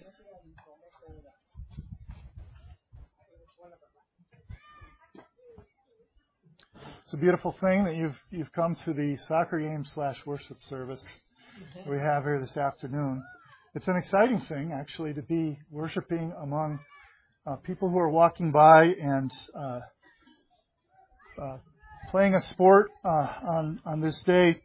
It's a beautiful thing that you've come to the soccer game / worship service we have here this afternoon. It's an exciting thing, actually, to be worshiping among people who are walking by and playing a sport on this day,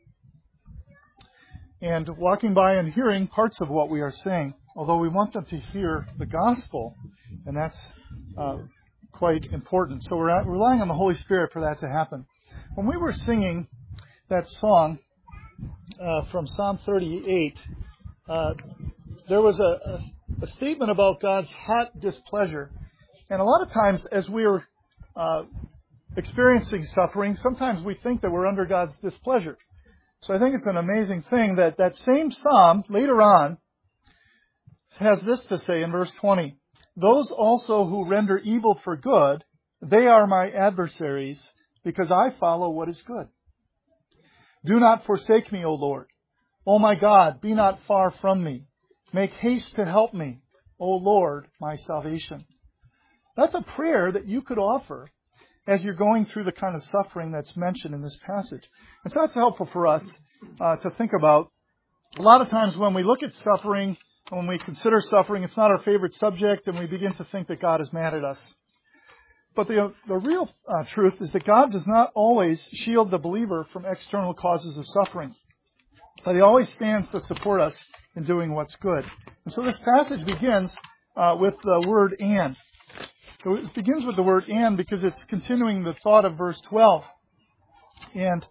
and walking by and hearing parts of what we are saying, although we want them to hear the gospel, and that's quite important. So we're relying on the Holy Spirit for that to happen. When we were singing that song from Psalm 38, there was a statement about God's hot displeasure. And a lot of times as we're experiencing suffering, sometimes we think that we're under God's displeasure. So I think it's an amazing thing that that same psalm later on has this to say in verse 20. Those also who render evil for good, they are my adversaries, because I follow what is good. Do not forsake me, O Lord. O my God, be not far from me. Make haste to help me, O Lord, my salvation. That's a prayer that you could offer as you're going through the kind of suffering that's mentioned in this passage. And so that's helpful for us to think about. A lot of times when we look at suffering, when we consider suffering, it's not our favorite subject, and we begin to think that God is mad at us. But the real truth is that God does not always shield the believer from external causes of suffering. But He always stands to support us in doing what's good. And so this passage begins with the word and. So it begins with the word and because it's continuing the thought of verse 12. And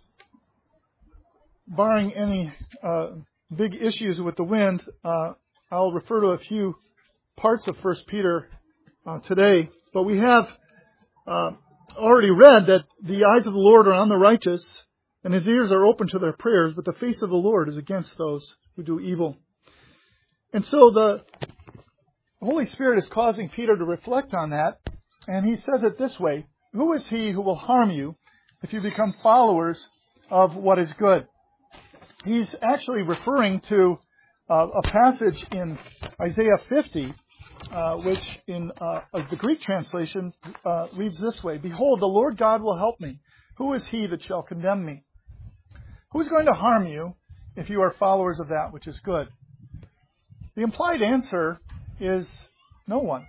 barring any big issues with the wind, I'll refer to a few parts of 1 Peter today. But we have already read that the eyes of the Lord are on the righteous, and His ears are open to their prayers, but the face of the Lord is against those who do evil. And so the Holy Spirit is causing Peter to reflect on that, and he says it this way: who is he who will harm you if you become followers of what is good? He's actually referring to a passage in Isaiah 50, which in the Greek translation reads this way: Behold, the Lord God will help me. Who is he that shall condemn me? Who is going to harm you if you are followers of that which is good? The implied answer is no one.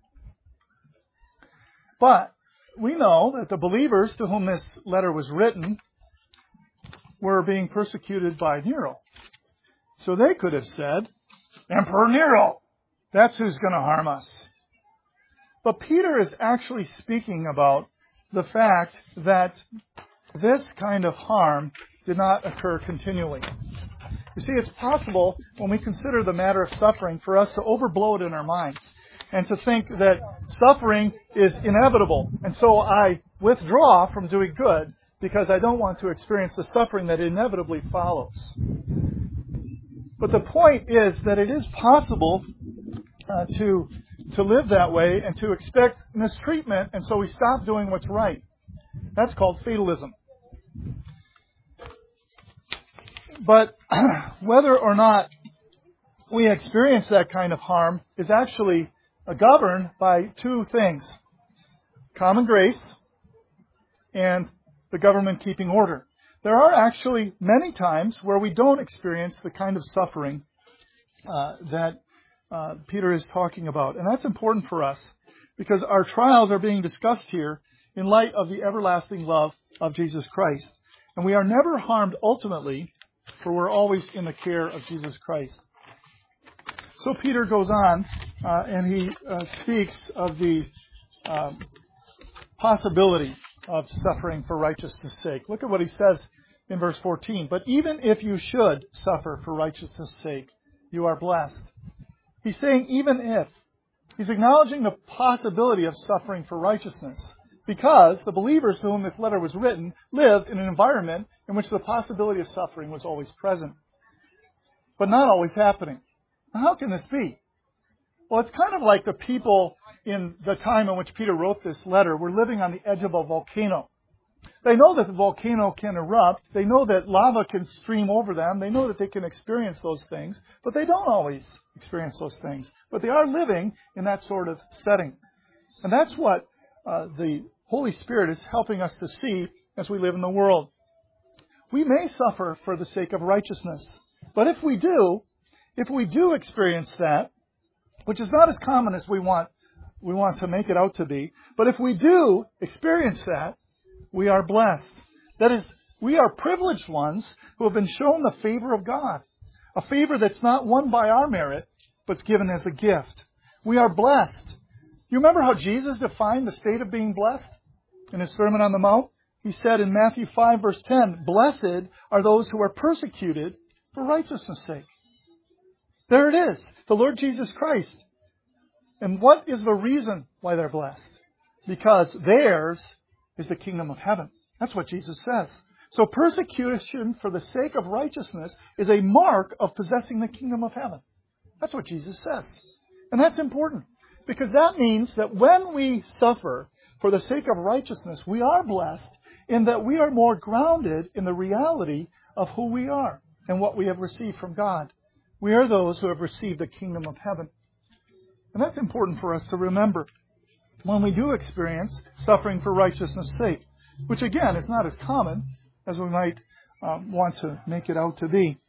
But we know that the believers to whom this letter was written were being persecuted by Nero. So they could have said, Emperor Nero, that's who's going to harm us. But Peter is actually speaking about the fact that this kind of harm did not occur continually. You see, it's possible when we consider the matter of suffering for us to overblow it in our minds and to think that suffering is inevitable. And so I withdraw from doing good because I don't want to experience the suffering that inevitably follows. But the point is that it is possible to live that way and to expect mistreatment, and so we stop doing what's right. That's called fatalism. But whether or not we experience that kind of harm is actually governed by two things: common grace and the government keeping order. There are actually many times where we don't experience the kind of suffering that Peter is talking about. And that's important for us because our trials are being discussed here in light of the everlasting love of Jesus Christ. And we are never harmed ultimately, for we're always in the care of Jesus Christ. So Peter goes on and he speaks of the possibility of suffering for righteousness' sake. Look at what he says in verse 14. But even if you should suffer for righteousness' sake, you are blessed. He's saying even if. He's acknowledging the possibility of suffering for righteousness because the believers to whom this letter was written lived in an environment in which the possibility of suffering was always present, but not always happening. Now, how can this be? Well, it's kind of like the people in the time in which Peter wrote this letter were living on the edge of a volcano. They know that the volcano can erupt. They know that lava can stream over them. They know that they can experience those things, but they don't always experience those things. But they are living in that sort of setting. And that's what the Holy Spirit is helping us to see as we live in the world. We may suffer for the sake of righteousness, but if we do experience that, which is not as common as we want to make it out to be, but if we do experience that, we are blessed. That is, we are privileged ones who have been shown the favor of God. A favor that's not won by our merit, but given as a gift. We are blessed. You remember how Jesus defined the state of being blessed in His Sermon on the Mount? He said in Matthew 5 verse 10, "Blessed are those who are persecuted for righteousness' sake." There it is, the Lord Jesus Christ. And what is the reason why they're blessed? Because theirs is the kingdom of heaven. That's what Jesus says. So persecution for the sake of righteousness is a mark of possessing the kingdom of heaven. That's what Jesus says. And that's important. Because that means that when we suffer for the sake of righteousness, we are blessed in that we are more grounded in the reality of who we are and what we have received from God. We are those who have received the kingdom of heaven. And that's important for us to remember when we do experience suffering for righteousness' sake, which again is not as common as we might want to make it out to be.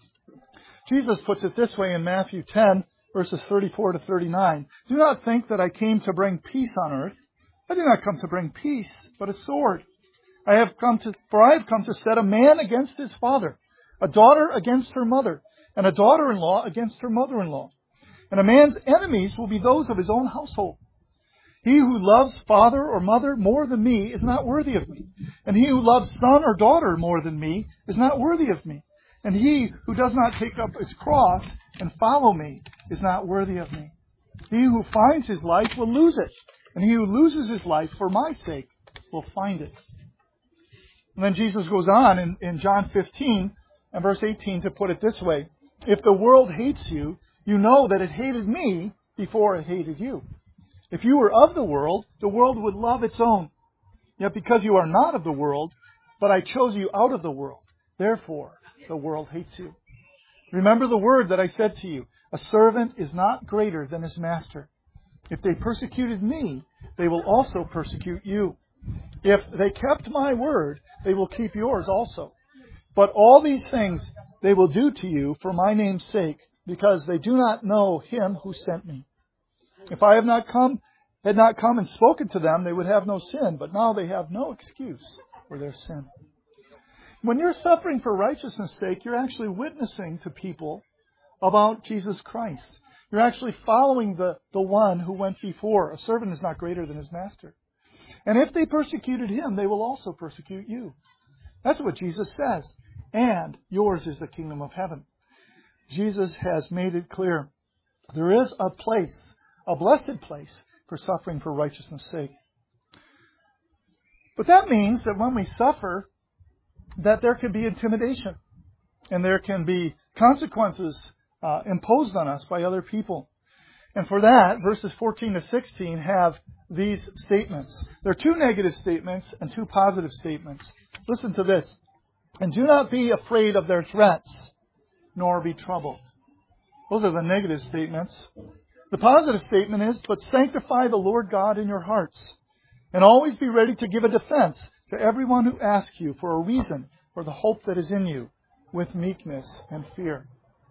Jesus puts it this way in Matthew 10, verses 34 to 39. "Do not think that I came to bring peace on earth. I did not come to bring peace, but a sword. I have come to set a man against his father, a daughter against her mother, and a daughter-in-law against her mother-in-law. And a man's enemies will be those of his own household. He who loves father or mother more than me is not worthy of me. And he who loves son or daughter more than me is not worthy of me. And he who does not take up his cross and follow me is not worthy of me. He who finds his life will lose it. And he who loses his life for my sake will find it." And then Jesus goes on in John 15 and verse 18 to put it this way. "If the world hates you, you know that it hated me before it hated you. If you were of the world would love its own. Yet because you are not of the world, but I chose you out of the world, therefore the world hates you. Remember the word that I said to you, a servant is not greater than his master. If they persecuted me, they will also persecute you. If they kept my word, they will keep yours also. But all these things they will do to you for my name's sake, because they do not know him who sent me. If I had not come and spoken to them, they would have no sin, but now they have no excuse for their sin." When you're suffering for righteousness' sake, you're actually witnessing to people about Jesus Christ. You're actually following the one who went before. A servant is not greater than his master. And if they persecuted him, they will also persecute you. That's what Jesus says. And yours is the kingdom of heaven. Jesus has made it clear. There is a place, a blessed place, for suffering for righteousness' sake. But that means that when we suffer, that there can be intimidation. And there can be consequences imposed on us by other people. And for that, verses 14 to 16 have these statements. There are two negative statements and two positive statements. Listen to this. "And do not be afraid of their threats, nor be troubled." Those are the negative statements. The positive statement is, "But sanctify the Lord God in your hearts, and always be ready to give a defense to everyone who asks you for a reason for the hope that is in you, with meekness and fear."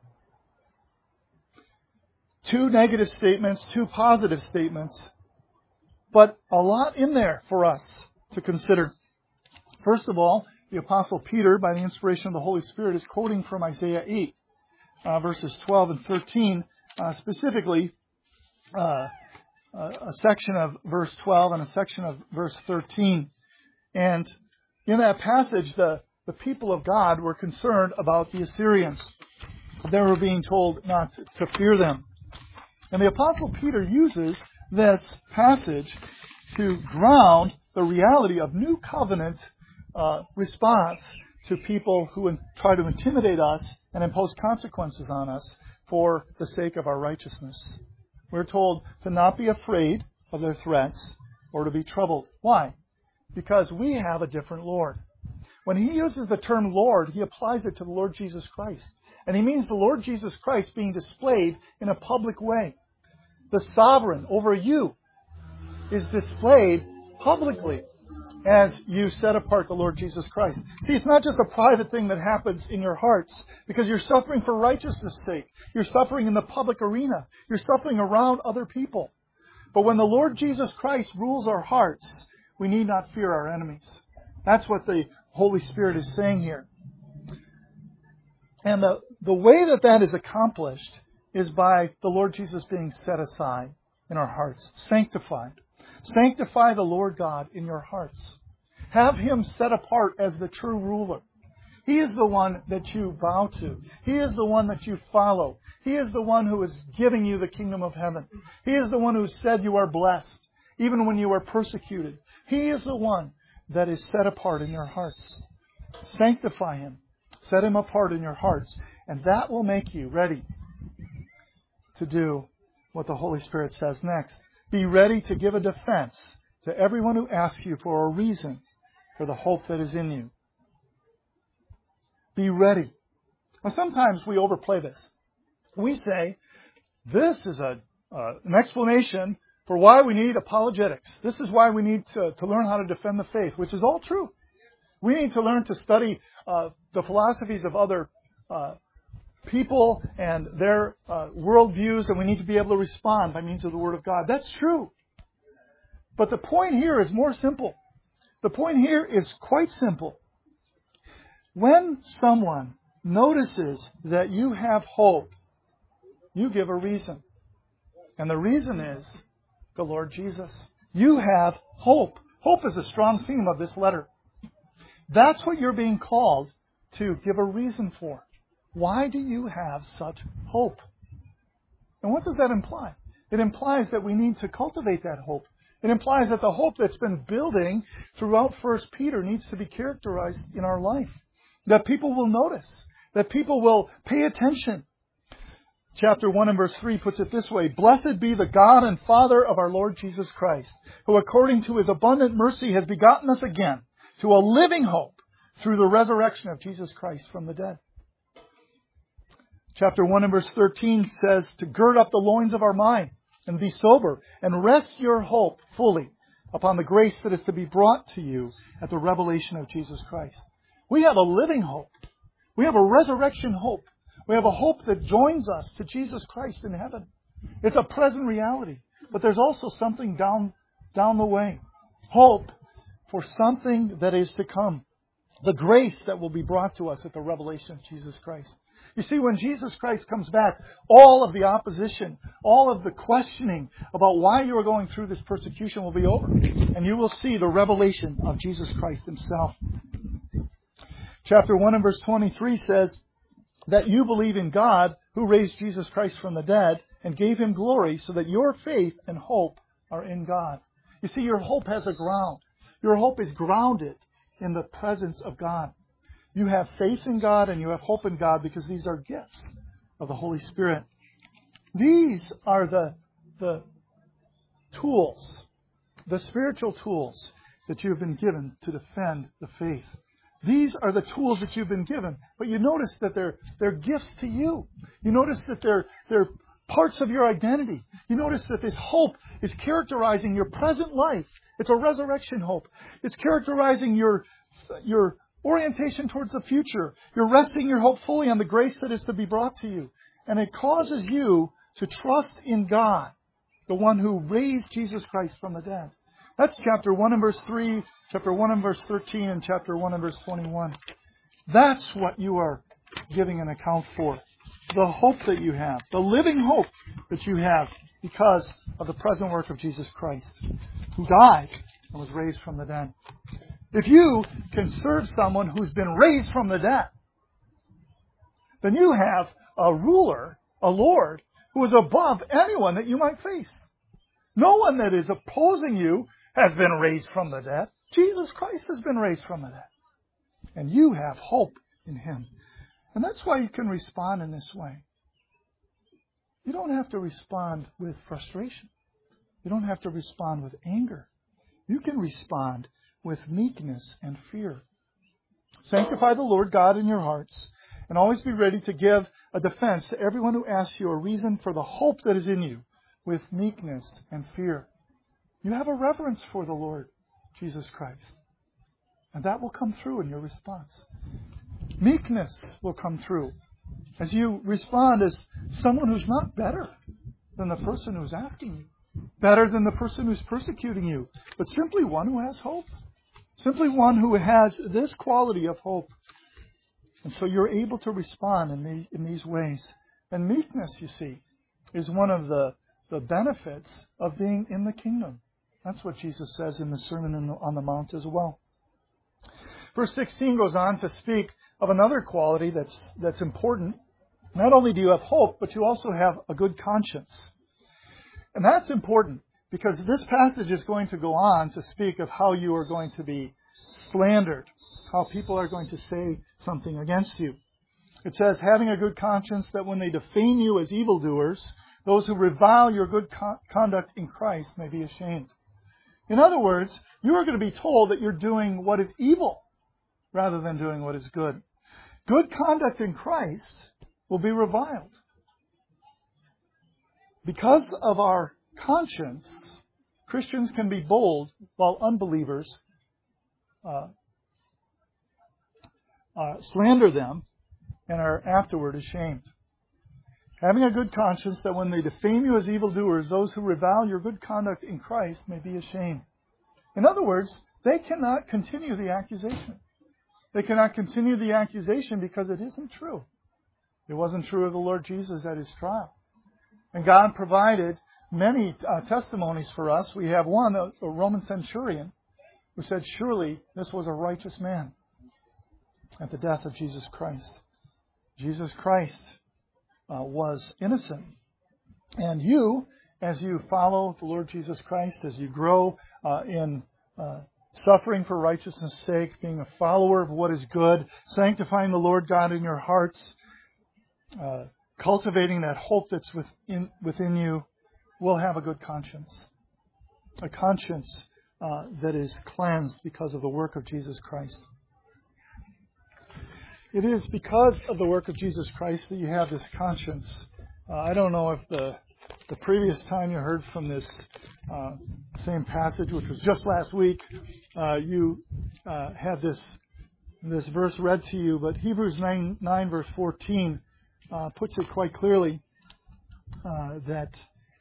Two negative statements, two positive statements, but a lot in there for us to consider. First of all, the Apostle Peter, by the inspiration of the Holy Spirit, is quoting from Isaiah 8, verses 12 and 13, specifically a section of verse 12 and a section of verse 13. And in that passage, the people of God were concerned about the Assyrians. They were being told not to fear them. And the Apostle Peter uses this passage to ground the reality of new covenant response to people who try to intimidate us and impose consequences on us for the sake of our righteousness. We're told to not be afraid of their threats or to be troubled. Why? because we have a different Lord. When he uses the term Lord, he applies it to the Lord Jesus Christ. And he means the Lord Jesus Christ being displayed in a public way. The sovereign over you is displayed publicly as you set apart the Lord Jesus Christ. See, it's not just a private thing that happens in your hearts because you're suffering for righteousness' sake. You're suffering in the public arena. You're suffering around other people. But when the Lord Jesus Christ rules our hearts, we need not fear our enemies. That's what the Holy Spirit is saying here. And the way that is accomplished is by the Lord Jesus being set aside in our hearts, sanctified. Sanctify the Lord God in your hearts. Have Him set apart as the true ruler. He is the one that you bow to. He is the one that you follow. He is the one who is giving you the kingdom of heaven. He is the one who said you are blessed, even when you are persecuted. He is the one that is set apart in your hearts. Sanctify Him. Set Him apart in your hearts. And that will make you ready to do what the Holy Spirit says next. Be ready to give a defense to everyone who asks you for a reason for the hope that is in you. Be ready. Now, sometimes we overplay this. We say, this is an explanation for why we need apologetics. This is why we need to learn how to defend the faith, which is all true. We need to learn to study the philosophies of other people and their worldviews, and we need to be able to respond by means of the Word of God. That's true. But the point here is more simple. The point here is quite simple. When someone notices that you have hope, you give a reason. And the reason is the Lord Jesus. You have hope. Hope is a strong theme of this letter. That's what you're being called to give a reason for. Why do you have such hope? And what does that imply? It implies that we need to cultivate that hope. It implies that the hope that's been building throughout 1 Peter needs to be characterized in our life. That people will notice. That people will pay attention. Chapter 1 and verse 3 puts it this way. Blessed be the God and Father of our Lord Jesus Christ, who according to His abundant mercy has begotten us again to a living hope through the resurrection of Jesus Christ from the dead. Chapter 1 and verse 13 says to gird up the loins of our mind and be sober and rest your hope fully upon the grace that is to be brought to you at the revelation of Jesus Christ. We have a living hope. We have a resurrection hope. We have a hope that joins us to Jesus Christ in heaven. It's a present reality. But there's also something down the way. Hope for something that is to come. The grace that will be brought to us at the revelation of Jesus Christ. You see, when Jesus Christ comes back, all of the opposition, all of the questioning about why you are going through this persecution will be over. And you will see the revelation of Jesus Christ Himself. Chapter 1 and verse 23 says that you believe in God who raised Jesus Christ from the dead and gave Him glory so that your faith and hope are in God. You see, your hope has a ground. Your hope is grounded in the presence of God. You have faith in God and you have hope in God because these are gifts of the Holy Spirit. These are the tools, the spiritual tools that you have been given to defend the faith. These are the tools that you've been given. But you notice that they're gifts to you. You notice that they're parts of your identity. You notice that this hope is characterizing your present life. It's a resurrection hope. It's characterizing your orientation towards the future. You're resting your hope fully on the grace that is to be brought to you. And it causes you to trust in God, the one who raised Jesus Christ from the dead. That's chapter 1 and verse 3, chapter 1 and verse 13, and chapter 1 and verse 21. That's what you are giving an account for. The hope that you have, the living hope that you have because of the present work of Jesus Christ, who died and was raised from the dead. If you can serve someone who's been raised from the dead, then you have a ruler, a Lord, who is above anyone that you might face. No one that is opposing you has been raised from the dead. Jesus Christ has been raised from the dead. And you have hope in Him. And that's why you can respond in this way. You don't have to respond with frustration. You don't have to respond with anger. You can respond with meekness and fear. Sanctify the Lord God in your hearts, and always be ready to give a defense to everyone who asks you a reason for the hope that is in you, with meekness and fear. You have a reverence for the Lord Jesus Christ, and that will come through in your response. Meekness will come through as you respond as someone who's not better than the person who's asking you, better than the person who's persecuting you, but simply one who has hope. Simply one who has this quality of hope. And so you're able to respond in these ways. And meekness, you see, is one of the benefits of being in the kingdom. That's what Jesus says in the Sermon on the Mount as well. Verse 16 goes on to speak of another quality that's important. Not only do you have hope, but you also have a good conscience. And that's important because this passage is going to go on to speak of how you are going to be slandered, how people are going to say something against you. It says, having a good conscience, that when they defame you as evildoers, those who revile your good conduct in Christ may be ashamed. In other words, you are going to be told that you're doing what is evil rather than doing what is good. Good conduct in Christ will be reviled. Because of our conscience, Christians can be bold while unbelievers slander them and are afterward ashamed. Having a good conscience, that when they defame you as evildoers, those who revile your good conduct in Christ may be ashamed. In other words, they cannot continue the accusation. They cannot continue the accusation because it isn't true. It wasn't true of the Lord Jesus at His trial. And God provided many testimonies for us. We have one, a Roman centurion, who said, surely this was a righteous man at the death of Jesus Christ. Jesus Christ was innocent. And you, as you follow the Lord Jesus Christ, as you grow in suffering for righteousness' sake, being a follower of what is good, sanctifying the Lord God in your hearts, cultivating that hope that's within you, will have a good conscience. A conscience that is cleansed because of the work of Jesus Christ. It is because of the work of Jesus Christ that you have this conscience. I don't know if the previous time you heard from this same passage, which was just last week, you had this verse read to you, but Hebrews 9 verse 14 puts it quite clearly that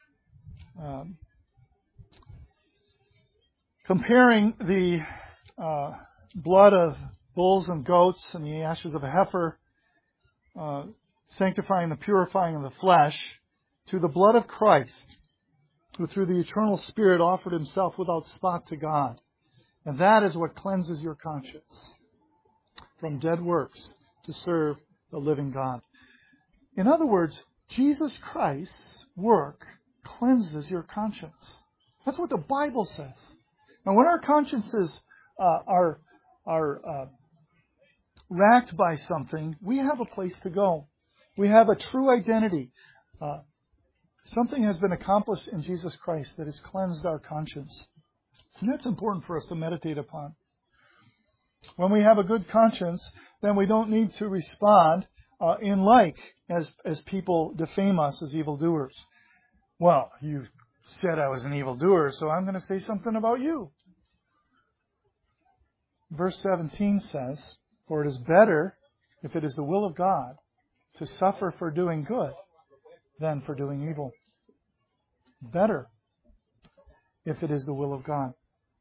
comparing the blood of bulls and goats and the ashes of a heifer, sanctifying the purifying of the flesh, to the blood of Christ, who through the eternal Spirit offered Himself without spot to God. And that is what cleanses your conscience from dead works to serve the living God. In other words, Jesus Christ's work cleanses your conscience. That's what the Bible says. Now, when our consciences are racked by something, we have a place to go. We have a true identity. Something has been accomplished in Jesus Christ that has cleansed our conscience. And that's important for us to meditate upon. When we have a good conscience, then we don't need to respond in like as people defame us as evildoers. Well, you said I was an evildoer, so I'm going to say something about you. Verse 17 says, for it is better, if it is the will of God, to suffer for doing good than for doing evil. Better, if it is the will of God.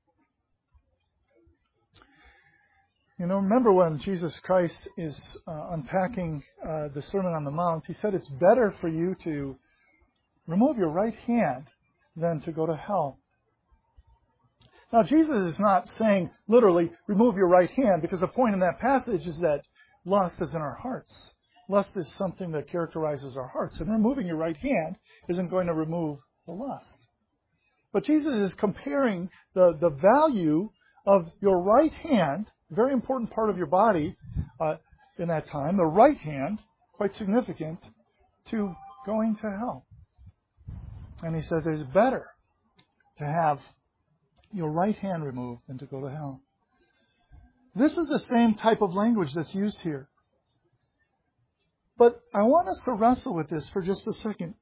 You know, remember when Jesus Christ is unpacking the Sermon on the Mount, He said it's better for you to remove your right hand than to go to hell. Now, Jesus is not saying literally remove your right hand, because the point in that passage is that lust is in our hearts. Lust is something that characterizes our hearts. And removing your right hand isn't going to remove the lust. But Jesus is comparing the value of your right hand, a very important part of your body in that time, the right hand, quite significant, to going to hell. And He says it's better to have your right hand removed than to go to hell. This is the same type of language that's used here. But I want us to wrestle with this for just a second.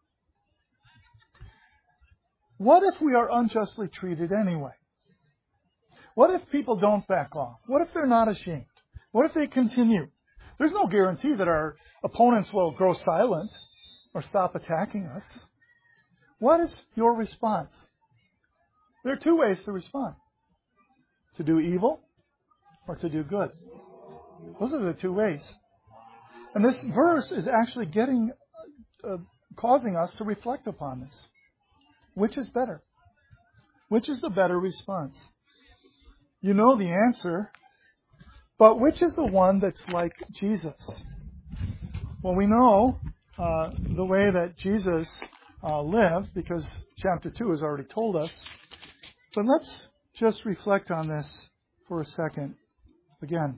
What if we are unjustly treated anyway? What if people don't back off? What if they're not ashamed? What if they continue? There's no guarantee that our opponents will grow silent or stop attacking us. What is your response? There are two ways to respond. To do evil or to do good. Those are the two ways. And this verse is actually causing us to reflect upon this. Which is better? Which is the better response? You know the answer, but which is the one that's like Jesus? Well, we know the way that Jesus lived, because chapter 2 has already told us. But let's just reflect on this for a second again.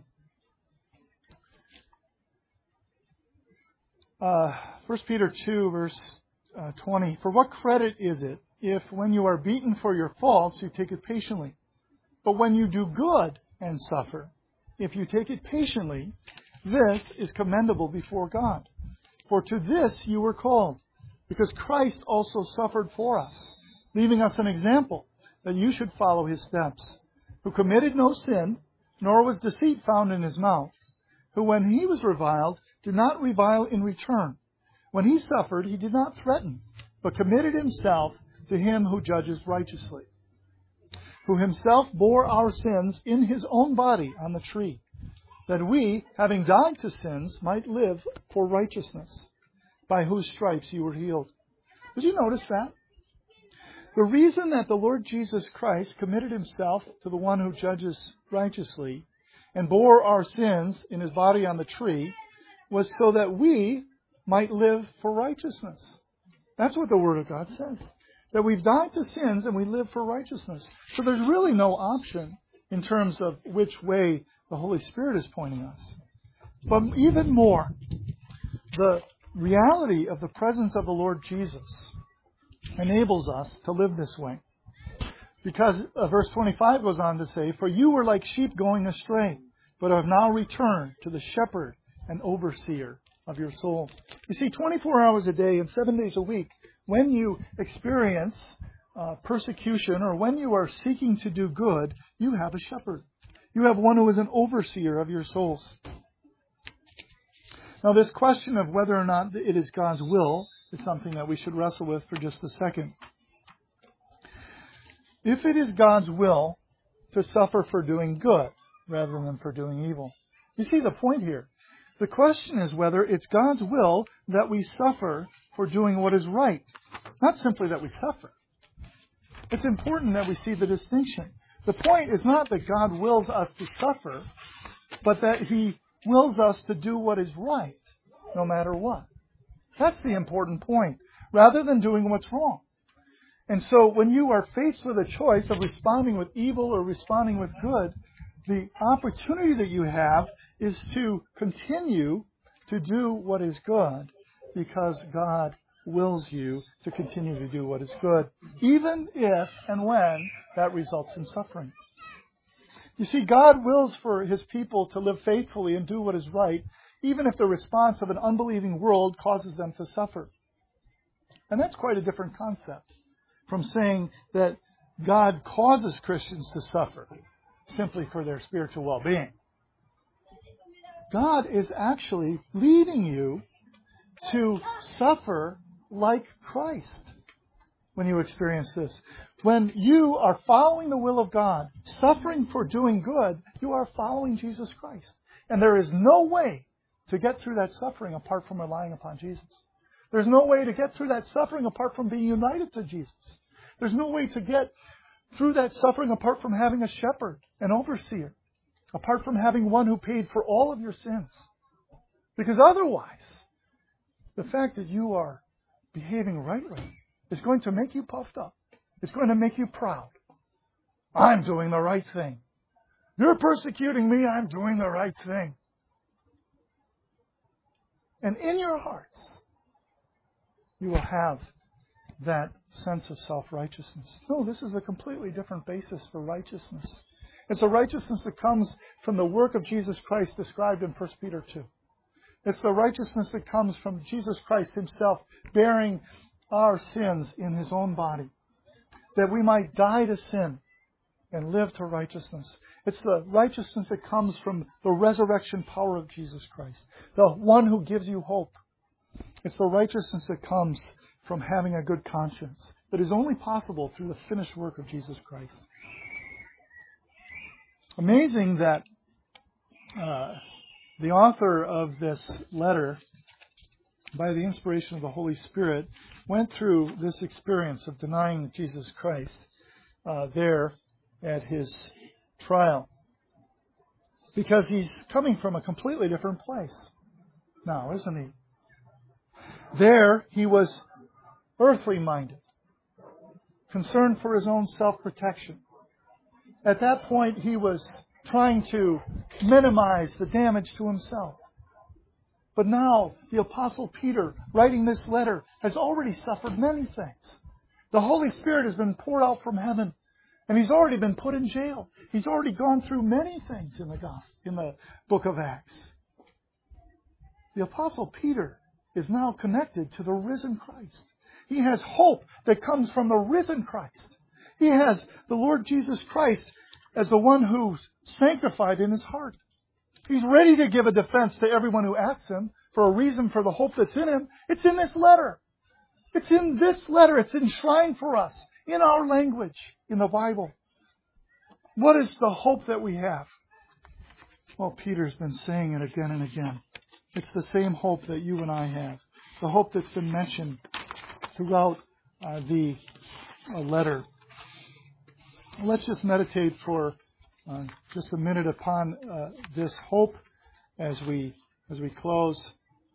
1 Peter 2, verse 20. For what credit is it if when you are beaten for your faults, you take it patiently? But when you do good and suffer, if you take it patiently, this is commendable before God. For to this you were called, because Christ also suffered for us, leaving us an example that you should follow his steps, who committed no sin, nor was deceit found in his mouth, who when he was reviled, did not revile in return. When he suffered, he did not threaten, but committed himself to him who judges righteously, who himself bore our sins in his own body on the tree, that we, having died to sins, might live for righteousness, by whose stripes you were healed. Did you notice that? The reason that the Lord Jesus Christ committed himself to the one who judges righteously and bore our sins in his body on the tree was so that we might live for righteousness. That's what the Word of God says. That we've died to sins and we live for righteousness. So there's really no option in terms of which way the Holy Spirit is pointing us. But even more, the reality of the presence of the Lord Jesus enables us to live this way. Because verse 25 goes on to say, for you were like sheep going astray, but have now returned to the shepherd and overseer of your soul. You see, 24 hours a day and 7 days a week, when you experience persecution or when you are seeking to do good, you have a shepherd. You have one who is an overseer of your souls. Now, this question of whether or not it is God's will is something that we should wrestle with for just a second. If it is God's will to suffer for doing good rather than for doing evil, you see the point here. The question is whether it's God's will that we suffer for doing what is right, not simply that we suffer. It's important that we see the distinction. The point is not that God wills us to suffer, but that He wills us to do what is right, no matter what. That's the important point, rather than doing what's wrong. And so when you are faced with a choice of responding with evil or responding with good, the opportunity that you have is to continue to do what is good, because God wills you to continue to do what is good, even if and when that results in suffering. You see, God wills for His people to live faithfully and do what is right, even if the response of an unbelieving world causes them to suffer. And that's quite a different concept from saying that God causes Christians to suffer simply for their spiritual well-being. God is actually leading you to suffer like Christ when you experience this. When you are following the will of God, suffering for doing good, you are following Jesus Christ. And there is no way to get through that suffering apart from relying upon Jesus. There's no way to get through that suffering apart from being united to Jesus. There's no way to get through that suffering apart from having a shepherd, an overseer, apart from having one who paid for all of your sins. Because otherwise, the fact that you are behaving rightly is going to make you puffed up. It's going to make you proud. I'm doing the right thing. You're persecuting me, I'm doing the right thing. And in your hearts, you will have that sense of self-righteousness. No, this is a completely different basis for righteousness. It's the righteousness that comes from the work of Jesus Christ described in 1 Peter 2. It's the righteousness that comes from Jesus Christ Himself bearing our sins in His own body, that we might die to sin and live to righteousness. It's the righteousness that comes from the resurrection power of Jesus Christ, the one who gives you hope. It's the righteousness that comes from having a good conscience that is only possible through the finished work of Jesus Christ. Amazing that the author of this letter, by the inspiration of the Holy Spirit, went through this experience of denying Jesus Christ there at His trial. Because he's coming from a completely different place now, isn't he? There, he was earthly minded, concerned for his own self-protection. At that point, he was trying to minimize the damage to himself. But now, the Apostle Peter, writing this letter, has already suffered many things. The Holy Spirit has been poured out from heaven, and he's already been put in jail. He's already gone through many things in the book of Acts. The Apostle Peter is now connected to the risen Christ. He has hope that comes from the risen Christ. He has the Lord Jesus Christ as the one who's sanctified in his heart. He's ready to give a defense to everyone who asks him for a reason for the hope that's in him. It's in this letter. It's in this letter. It's enshrined for us in our language, in the Bible. What is the hope that we have? Well, Peter's been saying it again and again. It's the same hope that you and I have. The hope that's been mentioned throughout the letter. Let's just meditate for just a minute upon this hope as we close.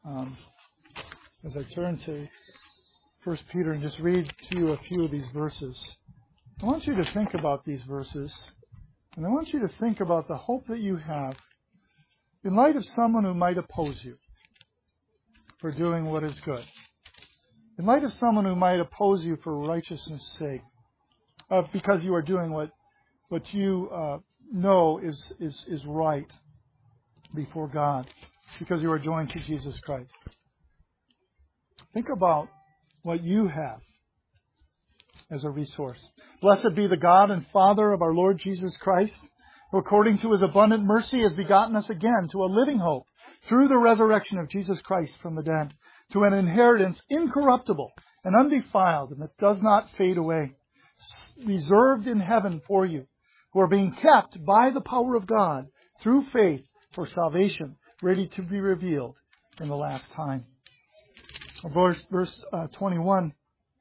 As I turn to 1 Peter and just read to you a few of these verses. I want you to think about these verses, and I want you to think about the hope that you have in light of someone who might oppose you for doing what is good. In light of someone who might oppose you for righteousness' sake, because you are doing what you know is right before God, because you are joined to Jesus Christ. Think about what you have as a resource. Blessed be the God and Father of our Lord Jesus Christ, who according to His abundant mercy has begotten us again to a living hope through the resurrection of Jesus Christ from the dead, to an inheritance incorruptible and undefiled and that does not fade away, reserved in heaven for you, who are being kept by the power of God through faith for salvation, ready to be revealed in the last time. Verse 21,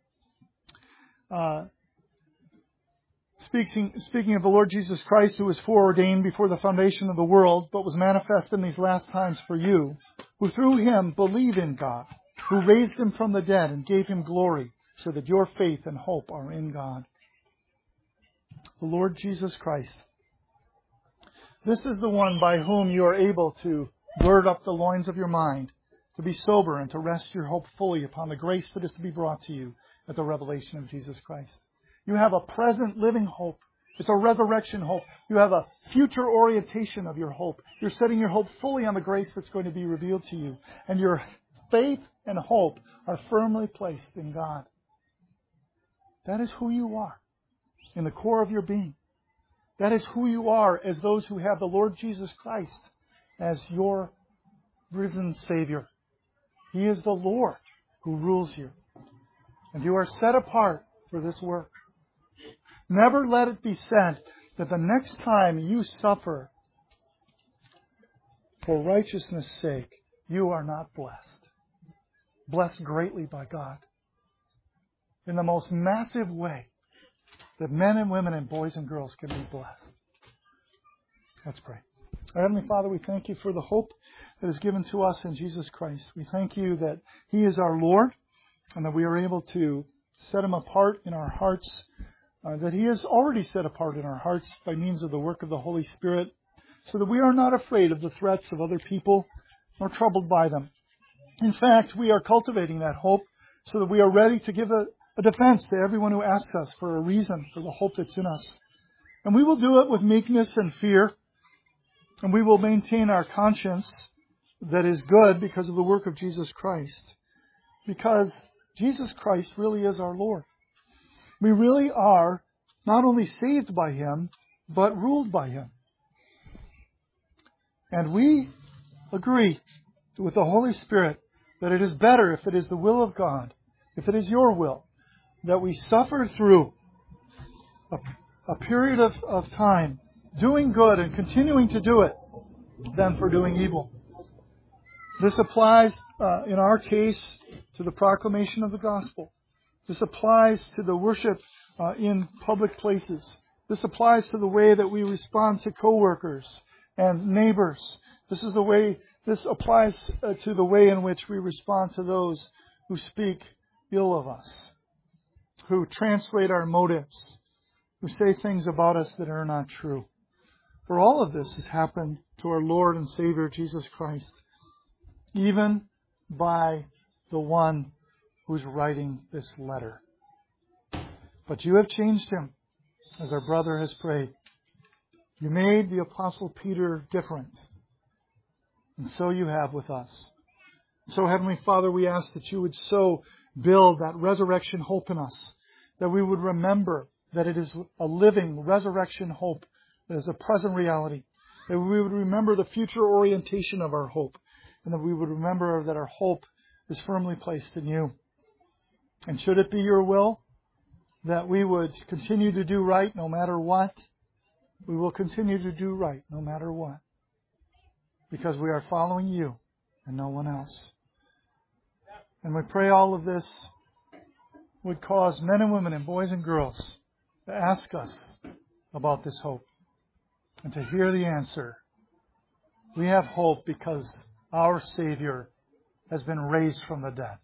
speaking of the Lord Jesus Christ, who was foreordained before the foundation of the world, but was manifest in these last times for you, who through Him believe in God, who raised Him from the dead and gave Him glory, so that your faith and hope are in God. The Lord Jesus Christ. This is the one by whom you are able to gird up the loins of your mind, to be sober and to rest your hope fully upon the grace that is to be brought to you at the revelation of Jesus Christ. You have a present living hope. It's a resurrection hope. You have a future orientation of your hope. You're setting your hope fully on the grace that's going to be revealed to you. And your faith and hope are firmly placed in God. That is who you are in the core of your being. That is who you are as those who have the Lord Jesus Christ as your risen Savior. He is the Lord who rules you. And you are set apart for this work. Never let it be said that the next time you suffer for righteousness' sake, you are not blessed. Blessed greatly by God. In the most massive way that men and women and boys and girls can be blessed. Let's pray. Our Heavenly Father, we thank You for the hope that is given to us in Jesus Christ. We thank You that He is our Lord and that we are able to set Him apart in our hearts, that He is already set apart in our hearts by means of the work of the Holy Spirit, so that we are not afraid of the threats of other people nor troubled by them. In fact, we are cultivating that hope so that we are ready to give a defense to everyone who asks us for a reason for the hope that's in us. And we will do it with meekness and fear. And we will maintain our conscience that is good because of the work of Jesus Christ. Because Jesus Christ really is our Lord. We really are not only saved by Him, but ruled by Him. And we agree with the Holy Spirit that it is better, if it is the will of God, if it is your will, that we suffer through a period of time doing good and continuing to do it than for doing evil. This applies, in our case, to the proclamation of the gospel. This applies to the worship in public places. This applies to the way that we respond to coworkers and neighbors. This applies to the way in which we respond to those who speak ill of us, who translate our motives, who say things about us that are not true. For all of this has happened to our Lord and Savior Jesus Christ, even by the one who's writing this letter. But you have changed him, as our brother has prayed. You made the Apostle Peter different. And so you have with us. So, Heavenly Father, we ask that you would so build that resurrection hope in us, that we would remember that it is a living resurrection hope that is a present reality, that we would remember the future orientation of our hope, and that we would remember that our hope is firmly placed in you. And should it be your will that we would continue to do right no matter what, we will continue to do right no matter what, because we are following you and no one else. And we pray all of this would cause men and women and boys and girls to ask us about this hope and to hear the answer. We have hope because our Savior has been raised from the dead.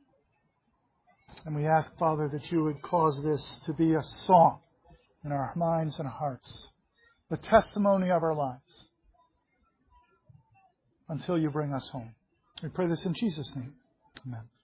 And we ask, Father, that you would cause this to be a song in our minds and hearts, the testimony of our lives, until you bring us home. We pray this in Jesus' name. Amen.